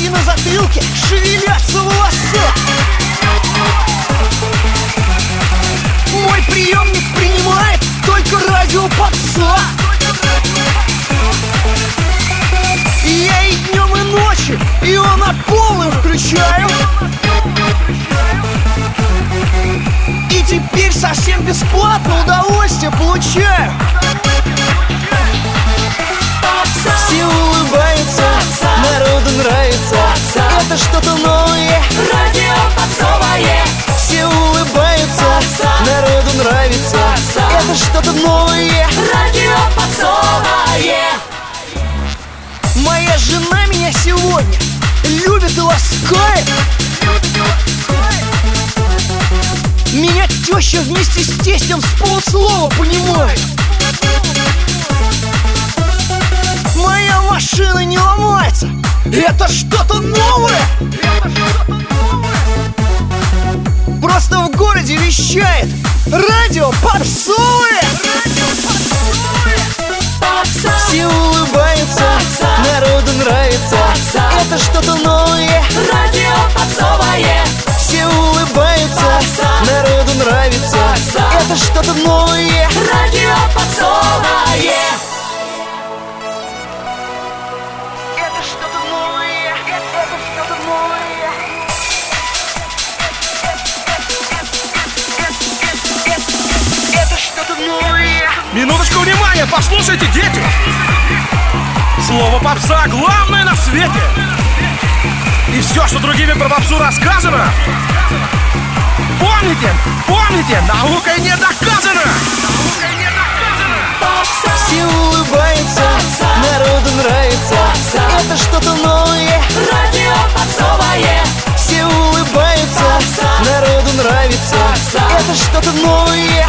и на затылке шевелятся волосы. Мой приемник принимает только радио попса. Я и днем, и ночью его на полную включаю. И теперь совсем бесплатно удовольствие получаю. Все улыбаются, народу нравится. Это что-то новое, радио попсовое. все улыбаются, народу нравится. Это что-то новое, Радио попсовое. моя жена меня сегодня любит и ласкает. Меня теща вместе с тестем с полуслова понимает. Моя машина не ломается. Это что-то новое. Просто в городе вещает радио попсовое. Все улыбаются, народу нравится. Это что-то новое, Радио попсовое. все улыбаются, народу нравится. Это что-то новое, Радио попсовое. это что-то новое, это что-то новое. Это что-то новое. Минуточку внимания, послушайте, дети! Слово попса главное на свете! И все, что другими про попсу рассказано, помните, наукой не доказано! Все улыбаются, народу нравится. Это что-то новое, Радио попсовое. все улыбаются, народу нравится. Это что-то новое,